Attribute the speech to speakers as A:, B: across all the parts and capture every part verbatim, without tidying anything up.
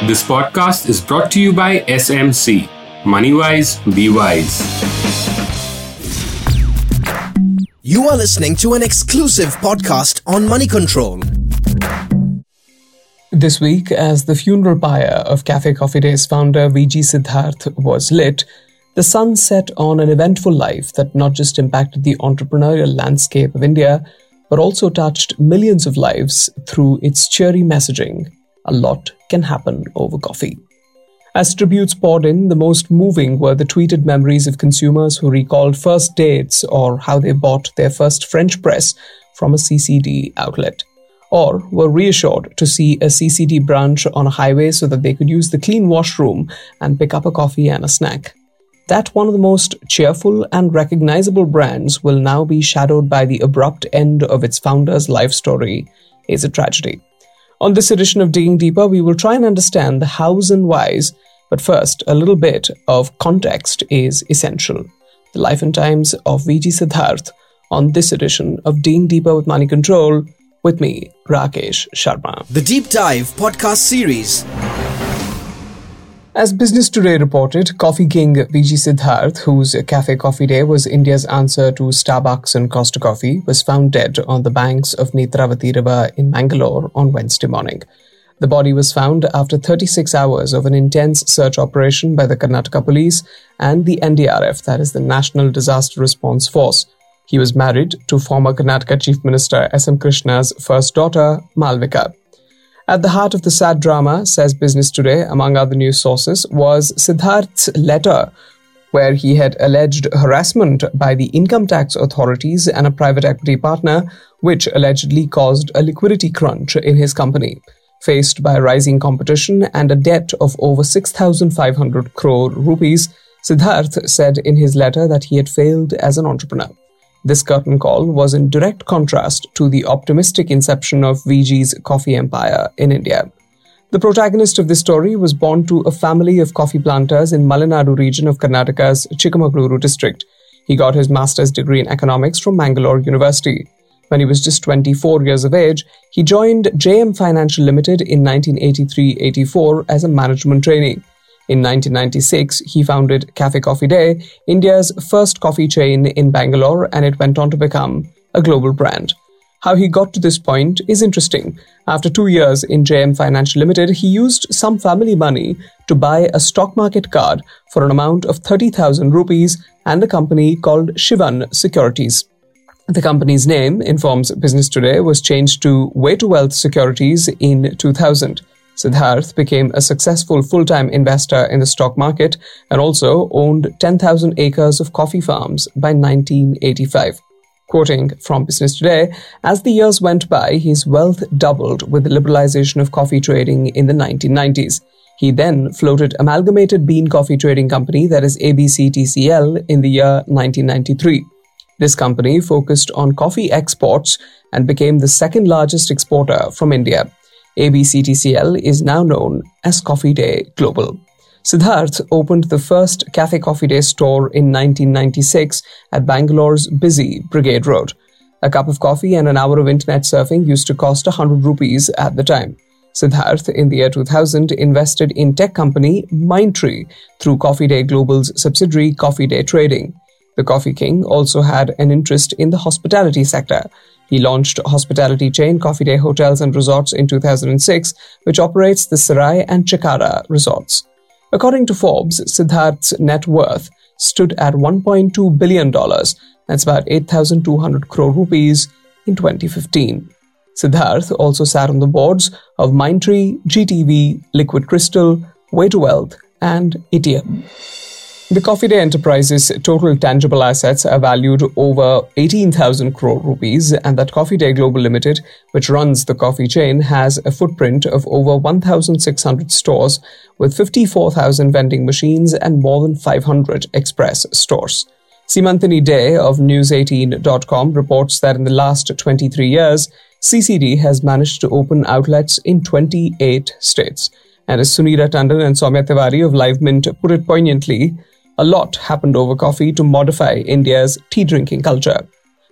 A: This podcast is brought to you by S M C. Moneywise, be wise.
B: You are listening to an exclusive podcast on Money Control.
C: This week, as the funeral pyre of Cafe Coffee Day's founder V G Siddharth was lit, the sun set on an eventful life that not just impacted the entrepreneurial landscape of India, but also touched millions of lives through its cheery messaging. A lot can happen over coffee. As tributes poured in, the most moving were the tweeted memories of consumers who recalled first dates or how they bought their first French press from a C C D outlet, or were reassured to see a C C D branch on a highway so that they could use the clean washroom and pick up a coffee and a snack. That one of the most cheerful and recognizable brands will now be shadowed by the abrupt end of its founder's life story is a tragedy. On this edition of Digging Deeper, we will try and understand the hows and whys, but first, a little bit of context is essential. The life and times of V G Siddharth on this edition of Digging Deeper with Money Control, with me, Rakesh Sharma.
B: The Deep Dive podcast series.
C: As Business Today reported, coffee king V G Siddharth, whose Cafe Coffee Day was India's answer to Starbucks and Costa Coffee, was found dead on the banks of Netravati River in Mangalore on Wednesday morning. The body was found after thirty-six hours of an intense search operation by the Karnataka Police and the N D R F, that is the National Disaster Response Force. He was married to former Karnataka Chief Minister S M Krishna's first daughter, Malvika. At the heart of the sad drama, says Business Today, among other news sources, was Siddharth's letter where he had alleged harassment by the income tax authorities and a private equity partner, which allegedly caused a liquidity crunch in his company. Faced by rising competition and a debt of over six thousand five hundred crore rupees, Siddharth said in his letter that he had failed as an entrepreneur. This curtain call was in direct contrast to the optimistic inception of V G's coffee empire in India. The protagonist of this story was born to a family of coffee planters in Malenadu region of Karnataka's Chikmagaluru district. He got his master's degree in economics from Mangalore University. When he was just twenty-four years of age, he joined J M Financial Limited in nineteen eighty-three eighty-four as a management trainee. In nineteen ninety-six, he founded Cafe Coffee Day, India's first coffee chain in Bangalore, and it went on to become a global brand. How he got to this point is interesting. After two years in J M Financial Limited, he used some family money to buy a stock market card for an amount of thirty thousand rupees and a company called Shivan Securities. The company's name, informs Business Today, was changed to Way to Wealth Securities in two thousand. Siddharth became a successful full-time investor in the stock market and also owned ten thousand acres of coffee farms by nineteen eighty-five. Quoting from Business Today, as the years went by, his wealth doubled with the liberalization of coffee trading in the nineteen nineties. He then floated Amalgamated Bean Coffee Trading Company, that is A B C T C L, in the year nineteen ninety-three. This company focused on coffee exports and became the second largest exporter from India. A B C T C L is now known as Coffee Day Global. Siddharth opened the first Cafe Coffee Day store in nineteen ninety-six at Bangalore's busy Brigade Road. A cup of coffee and an hour of internet surfing used to cost one hundred rupees at the time. Siddharth, in the year two thousand, invested in tech company Mindtree through Coffee Day Global's subsidiary Coffee Day Trading. The Coffee King also had an interest in the hospitality sector. He launched hospitality chain Coffee Day Hotels and Resorts in two thousand six, which operates the Sarai and Chikara resorts. According to Forbes, Siddharth's net worth stood at one point two billion dollars, that's about eight thousand two hundred crore rupees, in twenty fifteen. Siddharth also sat on the boards of Mindtree, G T V, Liquid Crystal, Way to Wealth, and Etium. The Coffee Day Enterprises' total tangible assets are valued over eighteen thousand crore rupees, and that Coffee Day Global Limited, which runs the coffee chain, has a footprint of over one thousand six hundred stores with fifty-four thousand vending machines and more than five hundred express stores. Simantini Day of news eighteen dot com reports that in the last twenty-three years, C C D has managed to open outlets in twenty-eight states. And as Sunita Tandon and Soumya Tiwari of Live Mint put it poignantly, a lot happened over coffee to modify India's tea-drinking culture.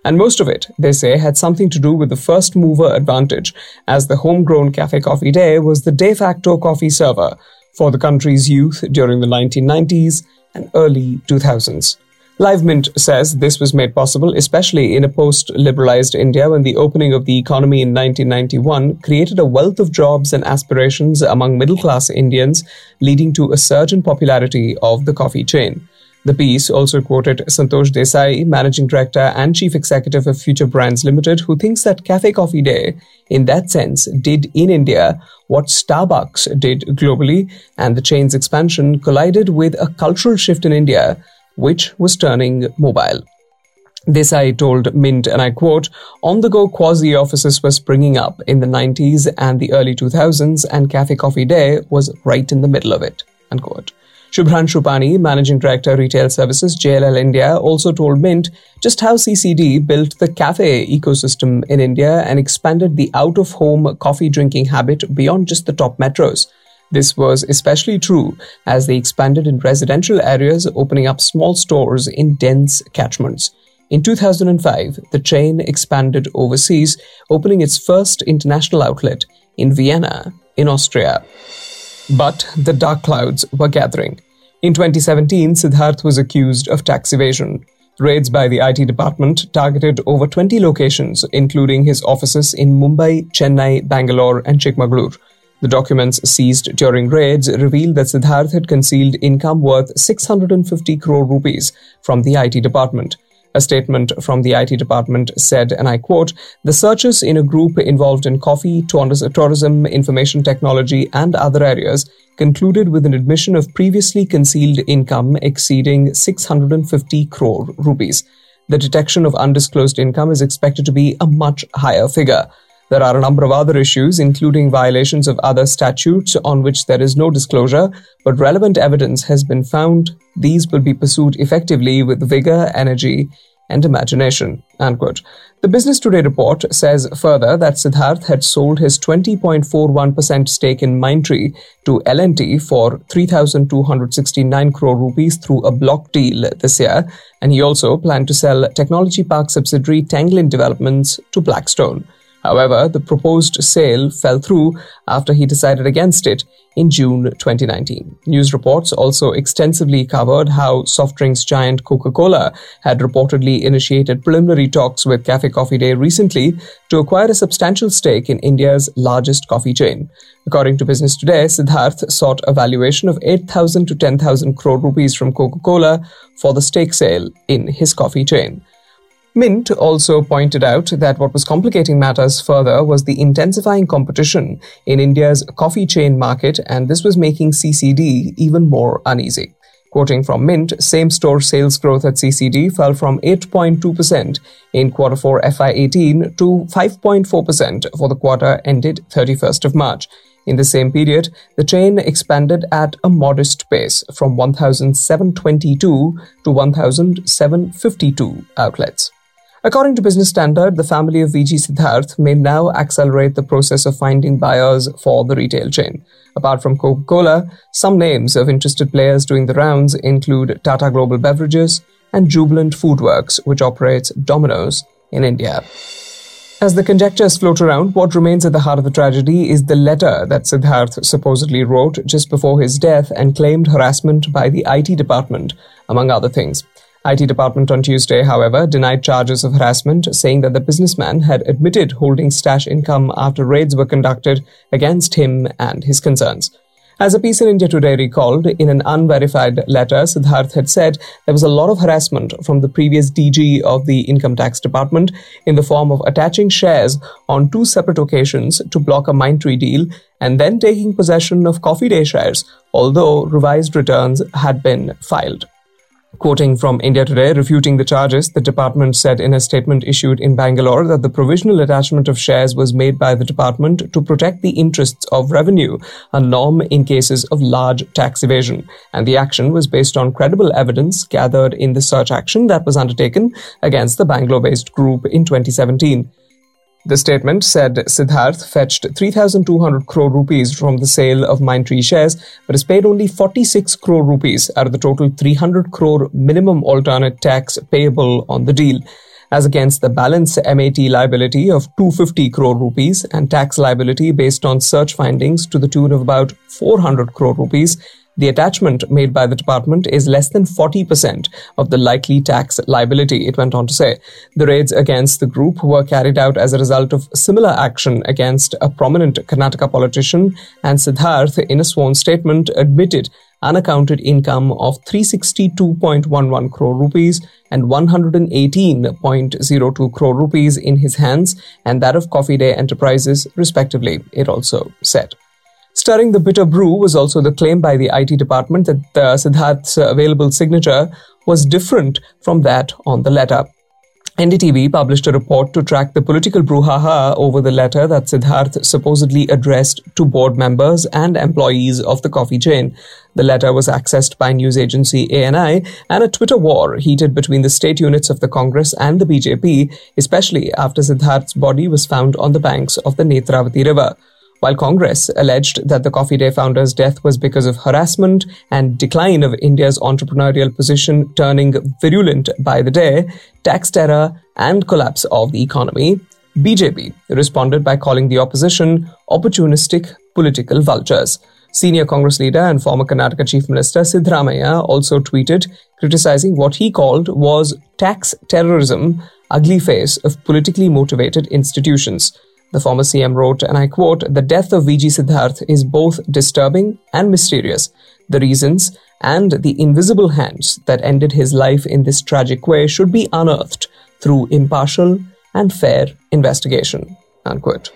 C: And most of it, they say, had something to do with the first mover advantage, as the homegrown Café Coffee Day was the de facto coffee server for the country's youth during the nineteen nineties and early two thousands. LiveMint says this was made possible especially in a post-liberalized India when the opening of the economy in nineteen ninety-one created a wealth of jobs and aspirations among middle-class Indians, leading to a surge in popularity of the coffee chain. The piece also quoted Santosh Desai, Managing Director and Chief Executive of Future Brands Limited, who thinks that Café Coffee Day, in that sense, did in India what Starbucks did globally, and the chain's expansion collided with a cultural shift in India, which was turning mobile. Desai told Mint, and I quote, "On-the-go quasi-offices were springing up in the nineties and the early two thousands, and Café Coffee Day was right in the middle of it." Unquote. Shubhranshu Pani, Managing Director, Retail Services, J L L India, also told Mint just how C C D built the cafe ecosystem in India and expanded the out-of-home coffee drinking habit beyond just the top metros. This was especially true as they expanded in residential areas, opening up small stores in dense catchments. In two thousand five, the chain expanded overseas, opening its first international outlet in Vienna, in Austria. But the dark clouds were gathering. In twenty seventeen, Siddharth was accused of tax evasion. Raids by the I T department targeted over twenty locations, including his offices in Mumbai, Chennai, Bangalore, and Chikmagalur. The documents seized during raids revealed that Siddharth had concealed income worth six hundred fifty crore rupees from the I T department. A statement from the I T department said, and I quote, "The searches in a group involved in coffee, tourism, information technology, and other areas concluded with an admission of previously concealed income exceeding six hundred fifty crore rupees. The detection of undisclosed income is expected to be a much higher figure. There are a number of other issues, including violations of other statutes on which there is no disclosure, but relevant evidence has been found. These will be pursued effectively with vigor, energy, and imagination." Unquote. The Business Today report says further that Siddharth had sold his twenty point four one percent stake in Mindtree to L and T for three thousand two hundred sixty-nine crore rupees through a block deal this year, and he also planned to sell Technology Park subsidiary Tanglin Developments to Blackstone. However, the proposed sale fell through after he decided against it in June twenty nineteen. News reports also extensively covered how soft drinks giant Coca-Cola had reportedly initiated preliminary talks with Café Coffee Day recently to acquire a substantial stake in India's largest coffee chain. According to Business Today, Siddharth sought a valuation of eight thousand to ten thousand crore rupees from Coca-Cola for the stake sale in his coffee chain. Mint also pointed out that what was complicating matters further was the intensifying competition in India's coffee chain market, and this was making C C D even more uneasy. Quoting from Mint, same-store sales growth at C C D fell from eight point two percent in quarter four F Y eighteen to five point four percent for the quarter ended thirty-first of March. In the same period, the chain expanded at a modest pace from one thousand seven hundred twenty-two to one thousand seven hundred fifty-two outlets. According to Business Standard, the family of V G Siddharth may now accelerate the process of finding buyers for the retail chain. Apart from Coca-Cola, some names of interested players doing the rounds include Tata Global Beverages and Jubilant Foodworks, which operates Domino's in India. As the conjectures float around, what remains at the heart of the tragedy is the letter that Siddharth supposedly wrote just before his death and claimed harassment by the I T department, among other things. I T department on Tuesday, however, denied charges of harassment, saying that the businessman had admitted holding stash income after raids were conducted against him and his concerns. As a piece in India Today recalled, in an unverified letter, Siddharth had said there was a lot of harassment from the previous D G of the Income Tax Department in the form of attaching shares on two separate occasions to block a Mindtree deal and then taking possession of Coffee Day shares, although revised returns had been filed. Quoting from India Today, refuting the charges, the department said in a statement issued in Bangalore that the provisional attachment of shares was made by the department to protect the interests of revenue, a norm in cases of large tax evasion, and the action was based on credible evidence gathered in the search action that was undertaken against the Bangalore-based group in twenty seventeen. The statement said Siddharth fetched three thousand two hundred crore rupees from the sale of Mindtree shares, but has paid only forty-six crore rupees out of the total three hundred crore minimum alternate tax payable on the deal. as against the balance M A T liability of two hundred fifty crore rupees and tax liability based on search findings to the tune of about four hundred crore rupees. The attachment made by the department is less than forty percent of the likely tax liability, it went on to say. The raids against the group were carried out as a result of similar action against a prominent Karnataka politician, and Siddharth, in a sworn statement, admitted unaccounted income of three hundred sixty-two point one one crore rupees and one hundred eighteen point zero two crore rupees in his hands and that of Coffee Day Enterprises, respectively, it also said. Stirring the bitter brew was also the claim by the I T department that uh, Siddharth's available signature was different from that on the letter. N D T V published a report to track the political brouhaha over the letter that Siddharth supposedly addressed to board members and employees of the coffee chain. The letter was accessed by news agency A N I, and a Twitter war heated between the state units of the Congress and the B J P, especially after Siddharth's body was found on the banks of the Netravati River. While Congress alleged that the Coffee Day founder's death was because of harassment and decline of India's entrepreneurial position turning virulent by the day, tax terror and collapse of the economy, B J P responded by calling the opposition opportunistic political vultures. Senior Congress leader and former Karnataka Chief Minister Siddaramaiah also tweeted, criticizing what he called was tax terrorism, ugly face of politically motivated institutions. The former C M wrote, and I quote, "The death of V G Siddharth is both disturbing and mysterious. The reasons and the invisible hands that ended his life in this tragic way should be unearthed through impartial and fair investigation." Unquote.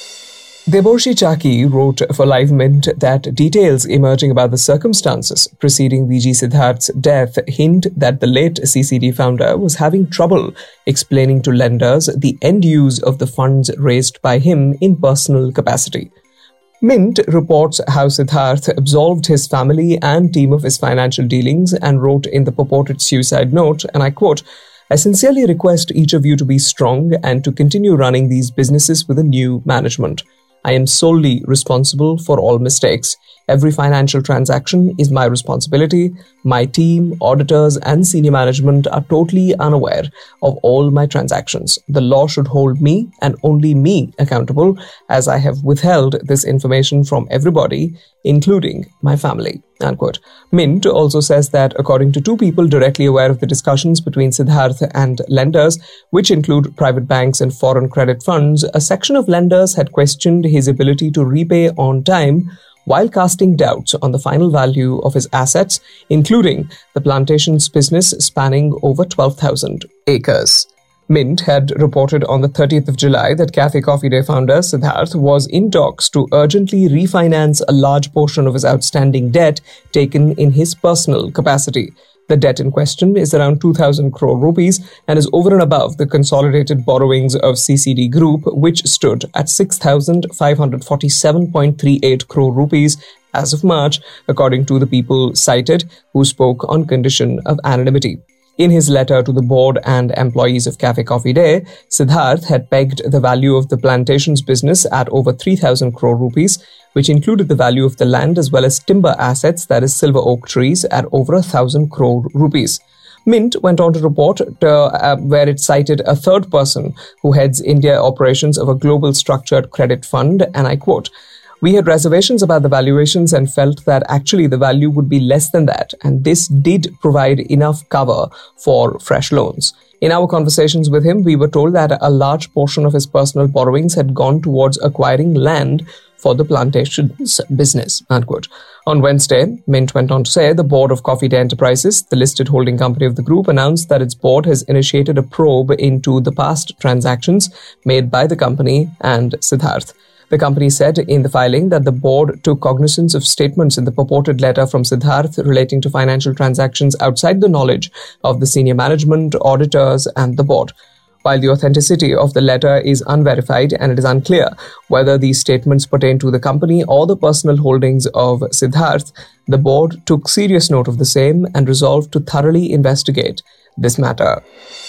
C: Deboshi Chaki wrote for Live Mint that details emerging about the circumstances preceding V G Siddharth's death hint that the late C C D founder was having trouble explaining to lenders the end use of the funds raised by him in personal capacity. Mint reports how Siddharth absolved his family and team of his financial dealings and wrote in the purported suicide note, and I quote, "I sincerely request each of you to be strong and to continue running these businesses with a new management. I am solely responsible for all mistakes. Every financial transaction is my responsibility. My team, auditors, and senior management are totally unaware of all my transactions. The law should hold me and only me accountable, as I have withheld this information from everybody, including my family." Unquote. Mint also says that according to two people directly aware of the discussions between Siddharth and lenders, which include private banks and foreign credit funds, a section of lenders had questioned his ability to repay on time while casting doubts on the final value of his assets, including the plantation's business spanning over twelve thousand acres. Mint had reported on the thirtieth of July that Cafe Coffee Day founder Siddharth was in talks to urgently refinance a large portion of his outstanding debt taken in his personal capacity. The debt in question is around two thousand crore rupees and is over and above the consolidated borrowings of C C D Group, which stood at six thousand five hundred forty-seven point three eight crore rupees as of March, according to the people cited who spoke on condition of anonymity. In his letter to the board and employees of Cafe Coffee Day, Siddharth had pegged the value of the plantation's business at over three thousand crore rupees, which included the value of the land as well as timber assets, that is silver oak trees, at over a thousand crore rupees. Mint went on to report uh, uh, where it cited a third person who heads India operations of a global structured credit fund, and I quote, "We had reservations about the valuations and felt that actually the value would be less than that, and this did provide enough cover for fresh loans. In our conversations with him, we were told that a large portion of his personal borrowings had gone towards acquiring land for the plantation's business." Unquote. On Wednesday, Mint went on to say the board of Coffee Day Enterprises, the listed holding company of the group, announced that its board has initiated a probe into the past transactions made by the company and Siddharth. The company said in the filing that the board took cognizance of statements in the purported letter from Siddharth relating to financial transactions outside the knowledge of the senior management, auditors, and the board. While the authenticity of the letter is unverified and it is unclear whether these statements pertain to the company or the personal holdings of Siddharth, the board took serious note of the same and resolved to thoroughly investigate this matter.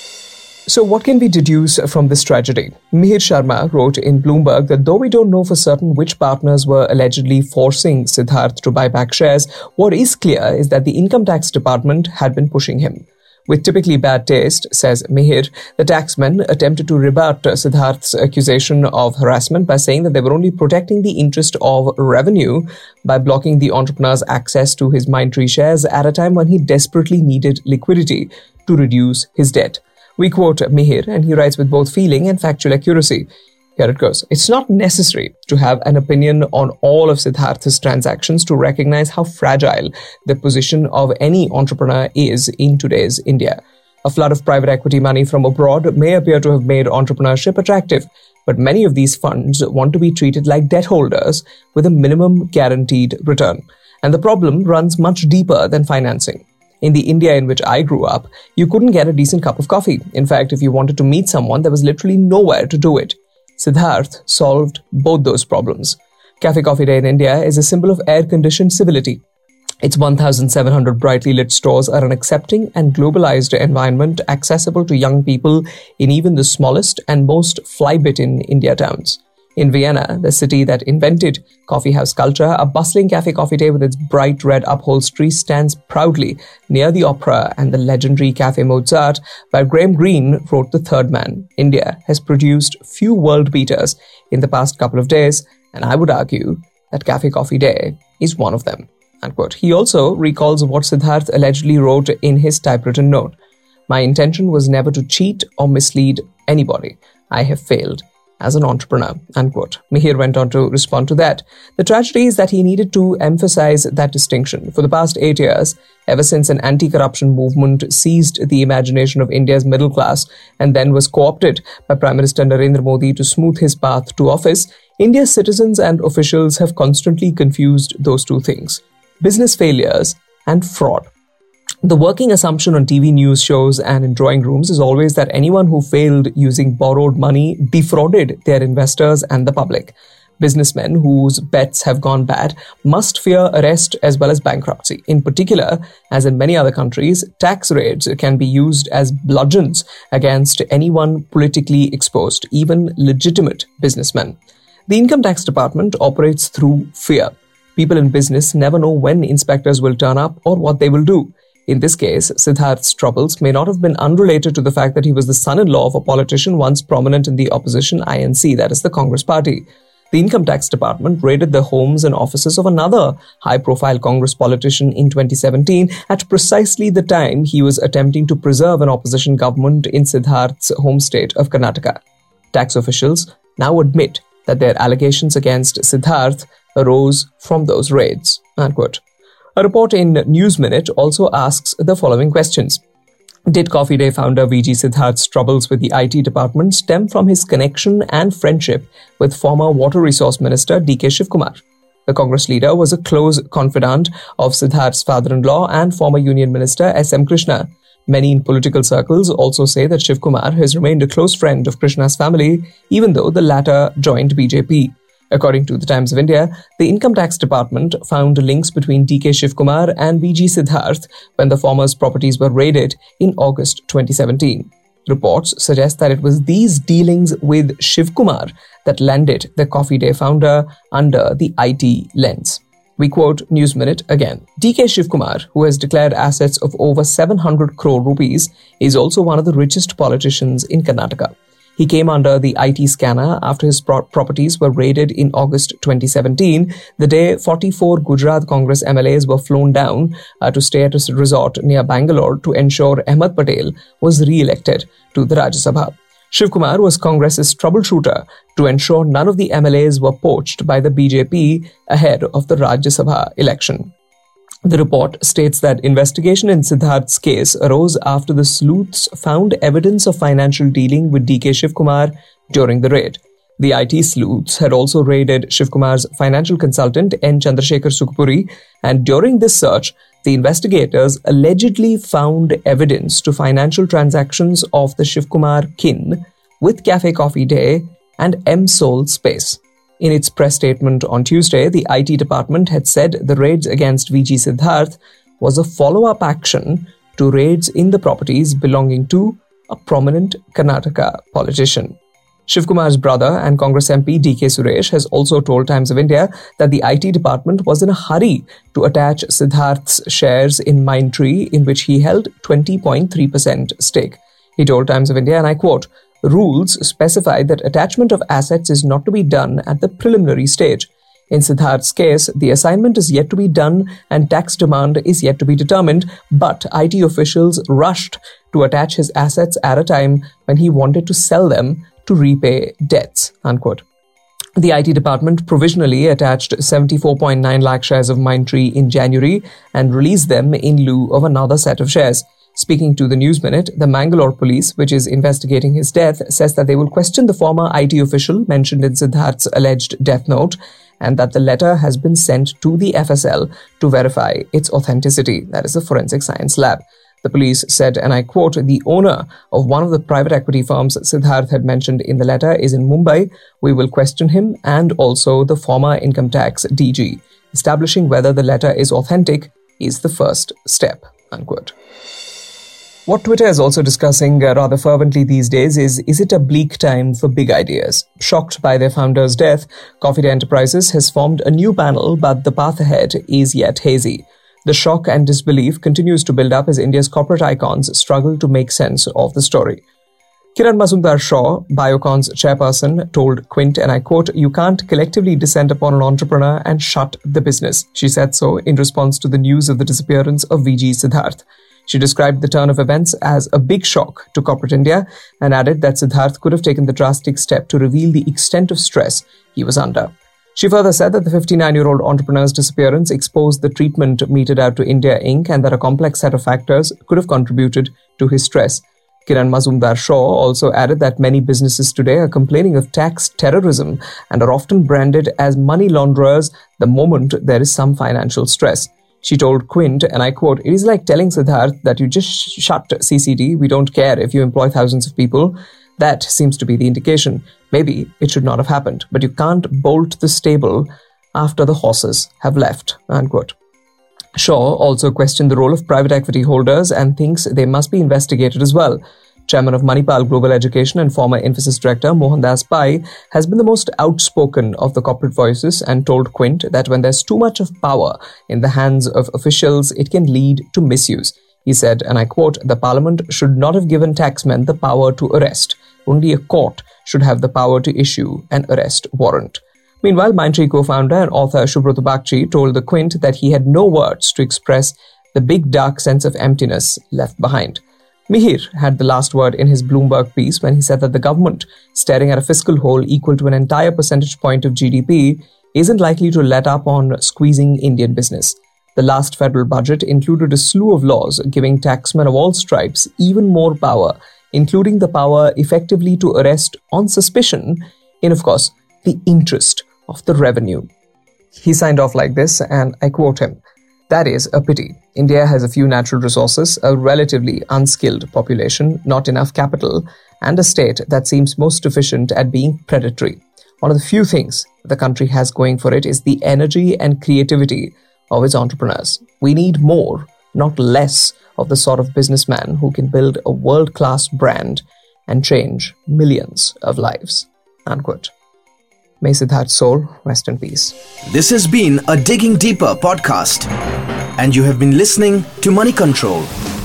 C: So what can we deduce from this tragedy? Mihir Sharma wrote in Bloomberg that though we don't know for certain which partners were allegedly forcing Siddharth to buy back shares, what is clear is that the income tax department had been pushing him. With typically bad taste, says Mihir, the taxmen attempted to rebut Siddharth's accusation of harassment by saying that they were only protecting the interest of revenue by blocking the entrepreneur's access to his Mindtree shares at a time when he desperately needed liquidity to reduce his debt. We quote Mihir, and he writes with both feeling and factual accuracy. Here it goes. It's not necessary to have an opinion on all of Siddharth's transactions to recognize how fragile the position of any entrepreneur is in today's India. A flood of private equity money from abroad may appear to have made entrepreneurship attractive, but many of these funds want to be treated like debt holders with a minimum guaranteed return. And the problem runs much deeper than financing. In the India in which I grew up, you couldn't get a decent cup of coffee. In fact, if you wanted to meet someone, there was literally nowhere to do it. Siddharth solved both those problems. Cafe Coffee Day in India is a symbol of air-conditioned civility. Its one thousand seven hundred brightly lit stores are an accepting and globalized environment accessible to young people in even the smallest and most fly-bitten India towns. In Vienna, the city that invented coffeehouse culture, a bustling Cafe Coffee Day with its bright red upholstery stands proudly near the opera and the legendary Cafe Mozart, where Graham Greene wrote The Third Man. India has produced few world beaters in the past couple of days, and I would argue that Cafe Coffee Day is one of them. Unquote. He also recalls what Siddharth allegedly wrote in his typewritten note. My intention was never to cheat or mislead anybody. I have failed as an entrepreneur, unquote. Mihir went on to respond to that. The tragedy is that he needed to emphasize that distinction. For the past eight years, ever since an anti-corruption movement seized the imagination of India's middle class and then was co-opted by Prime Minister Narendra Modi to smooth his path to office, India's citizens and officials have constantly confused those two things: business failures and fraud. The working assumption on T V news shows and in drawing rooms is always that anyone who failed using borrowed money defrauded their investors and the public. Businessmen whose bets have gone bad must fear arrest as well as bankruptcy. In particular, as in many other countries, tax raids can be used as bludgeons against anyone politically exposed, even legitimate businessmen. The Income Tax Department operates through fear. People in business never know when inspectors will turn up or what they will do. In this case, Siddharth's troubles may not have been unrelated to the fact that he was the son-in-law of a politician once prominent in the opposition I N C, that is the Congress party. The Income Tax Department raided the homes and offices of another high-profile Congress politician in twenty seventeen at precisely the time he was attempting to preserve an opposition government in Siddharth's home state of Karnataka. Tax officials now admit that their allegations against Siddharth arose from those raids. Unquote. A report in News Minute also asks the following questions. Did Coffee Day founder V G Siddharth's troubles with the I T department stem from his connection and friendship with former Water Resource Minister D K Shivkumar? The Congress leader was a close confidant of Siddharth's father-in-law and former Union Minister S M Krishna. Many in political circles also say that Shivkumar has remained a close friend of Krishna's family, even though the latter joined B J P. According to the Times of India, the Income Tax Department found links between D K Shivkumar and V G Siddharth when the former's properties were raided in August twenty seventeen. Reports suggest that it was these dealings with Shivkumar that landed the Coffee Day founder under the I T lens. We quote News Minute again. D K Shivkumar, who has declared assets of over seven hundred crore rupees, is also one of the richest politicians in Karnataka. He came under the I T scanner after his pro- properties were raided in August twenty seventeen, the day forty-four Gujarat Congress M L As were flown down uh, to stay at a resort near Bangalore to ensure Ahmed Patel was re-elected to the Rajya Sabha. Shivkumar was Congress's troubleshooter to ensure none of the M L As were poached by the B J P ahead of the Rajya Sabha election. The report states that investigation in Siddharth's case arose after the sleuths found evidence of financial dealing with D K Shivkumar during the raid. The I T sleuths had also raided Shivkumar's financial consultant N. Chandrasekhar Sukhpuri, and during this search, the investigators allegedly found evidence to financial transactions of the Shivkumar kin with Cafe Coffee Day and M-Sol Space. In its press statement on Tuesday, the I T department had said the raids against V G Siddharth was a follow-up action to raids in the properties belonging to a prominent Karnataka politician. Shivkumar's brother and Congress M P D K Suresh has also told Times of India that the I T department was in a hurry to attach Siddharth's shares in Mindtree, in which he held twenty point three percent stake. He told Times of India, and I quote, "Rules specify that attachment of assets is not to be done at the preliminary stage. In Siddharth's case, the assignment is yet to be done and tax demand is yet to be determined, but I T officials rushed to attach his assets at a time when he wanted to sell them to repay debts," unquote. The I T department provisionally attached seventy-four point nine lakh shares of Mindtree in January and released them in lieu of another set of shares. Speaking to the News Minute, the Mangalore police, which is investigating his death, says that they will question the former I T official mentioned in Siddharth's alleged death note, and that the letter has been sent to the F S L to verify its authenticity. That is the Forensic Science Lab. The police said, and I quote, "The owner of one of the private equity firms Siddharth had mentioned in the letter is in Mumbai. We will question him and also the former income tax D G. Establishing whether the letter is authentic is the first step," unquote. What Twitter is also discussing uh, rather fervently these days is, is it a bleak time for big ideas? Shocked by their founder's death, Coffee Day Enterprises has formed a new panel, but the path ahead is yet hazy. The shock and disbelief continues to build up as India's corporate icons struggle to make sense of the story. Kiran Mazumdar-Shaw, Biocon's chairperson, told Quint, and I quote, "You can't collectively descend upon an entrepreneur and shut the business." She said so in response to the news of the disappearance of V G Siddharth. She described the turn of events as a big shock to corporate India and added that Siddharth could have taken the drastic step to reveal the extent of stress he was under. She further said that the fifty-nine-year-old entrepreneur's disappearance exposed the treatment meted out to India Incorporated and that a complex set of factors could have contributed to his stress. Kiran Mazumdar-Shaw also added that many businesses today are complaining of tax terrorism and are often branded as money launderers the moment there is some financial stress. She told Quint, and I quote, "It is like telling Siddharth that you just sh- shut C C D, we don't care if you employ thousands of people. That seems to be the indication. Maybe it should not have happened, but you can't bolt the stable after the horses have left," unquote. Shaw also questioned the role of private equity holders and thinks they must be investigated as well. Chairman of Manipal Global Education and former Infosys director Mohandas Pai has been the most outspoken of the corporate voices and told Quint that when there's too much of power in the hands of officials, it can lead to misuse. He said, and I quote, "The parliament should not have given taxmen the power to arrest. Only a court should have the power to issue an arrest warrant." Meanwhile, Mindtree co-founder and author Subrata Bagchi told the Quint that he had no words to express the big dark sense of emptiness left behind. Mihir had the last word in his Bloomberg piece when he said that the government, staring at a fiscal hole equal to an entire percentage point of G D P, isn't likely to let up on squeezing Indian business. The last federal budget included a slew of laws giving taxmen of all stripes even more power, including the power effectively to arrest on suspicion in, of course, the interest of the revenue. He signed off like this, and I quote him, "That is a pity. India has a few natural resources, a relatively unskilled population, not enough capital, and a state that seems most efficient at being predatory. One of the few things the country has going for it is the energy and creativity of its entrepreneurs. We need more, not less, of the sort of businessman who can build a world-class brand and change millions of lives," unquote. May Siddharth's soul rest in peace.
B: This has been a Digging Deeper podcast, and you have been listening to Money Control.